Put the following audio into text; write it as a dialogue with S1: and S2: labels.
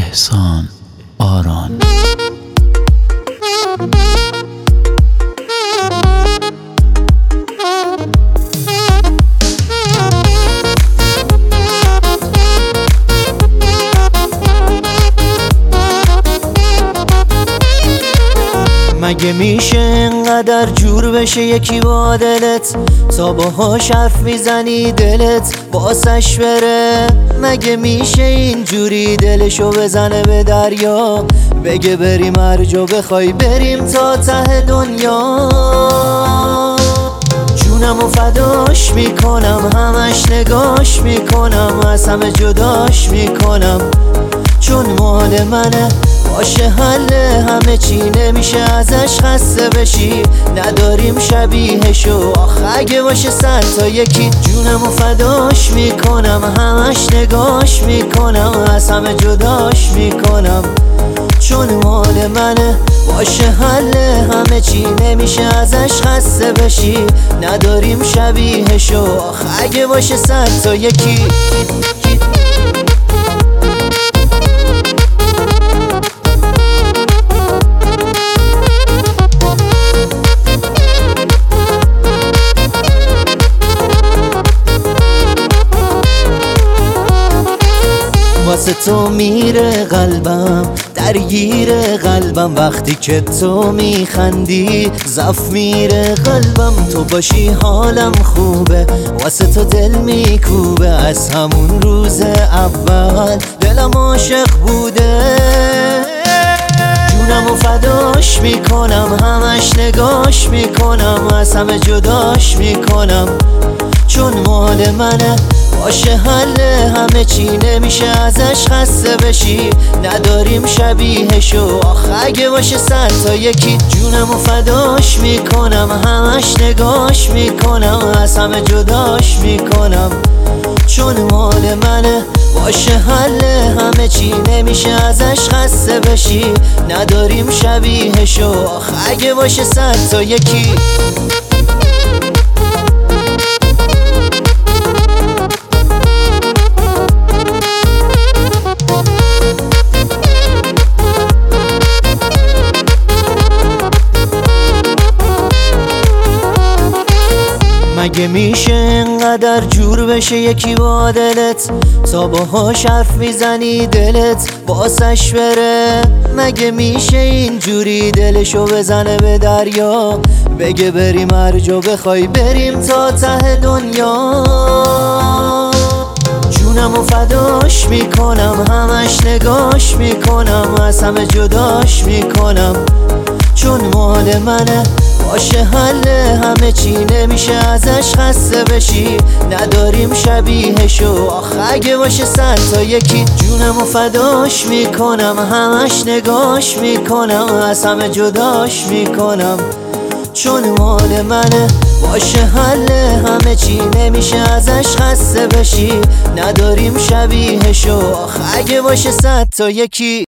S1: احسان آران.
S2: مگه میشه اینقدر جور بشه یکی با دلت، تا باهاش حرف میزنی دلت واسش بره؟ مگه میشه اینجوری دلشو بزنه به دریا، بگه بریم هر جا بخوای بریم تا ته دنیا؟ جونمو فداش میکنم، همش نگاش میکنم، از همه جداش میکنم، چون مال منه، باشه حل همه چی، نمیشه ازش خسته بشی، نداریم شبیهشو، آخه اگه باشه 100 تا یکی. جونمو فداش میکنم، همش نگاش میکنم، از همه جداش میکنم، چون مال منه، باشه حل همه چی، نمیشه ازش خسته بشی، نداریم شبیهشو، آخه اگه باشه 100 تا یکی. واسه تو میره قلبم، درگیر قلبم، وقتی که تو میخندی زف میره قلبم، تو باشی حالم خوبه، واسه تو دل میکوبه، از همون روز اول دلم عاشق بوده. جونمو فداش میکنم، همش نگاش میکنم، از همه جداش میکنم، چون مال منه، باشه حل همه چی، نمیشه ازش خسته بشی، نداریم شبیهشو، آخه اگه باشه 100 تا یکی. جونمو فداش میکنم، همش نگاش میکنم، از همه جداش میکنم، چون مال منه، باشه حل همه چی، نمیشه ازش خسته بشی، نداریم شبیهشو، آخه اگه باشه 100 تا یکی. مگه میشه اینقدر جور بشه یکی با دلت، تا باهاش حرف میزنی دلت واسش بره؟ مگه میشه اینجوری دلشو بزنه به دریا، بگه بریم هر جا بخوای بریم تا ته دنیا؟ جونمو فداش میکنم، همش نگاش میکنم، از همه جداش میکنم، چون مال منه، باشه حل همه چی، نمیشه ازش خسته بشی، نداریم شبیهشو، آخه اگه باشه 100 تا یکی. جونمو فداش میکنم، همش نگاش میکنم، از همه جداش میکنم، چون مال منه، باشه حل همه چی، نمیشه ازش خسته بشی، نداریم شبیهشو، آخه اگه باشه 100 تا یکی.